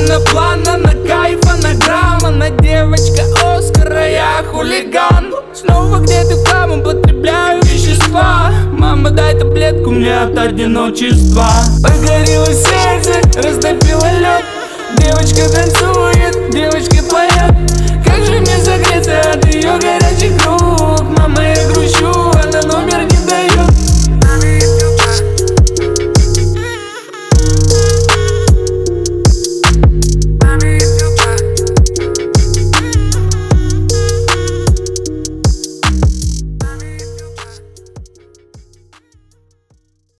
на план, она кайф, она грамм. Она девочка Оскара, я хулиган. Снова где-то в хлам употребляю вещества. Мама, дай таблетку мне от одиночества. Погорело сердце, растопило лед. Девочка танцует, девочка поет.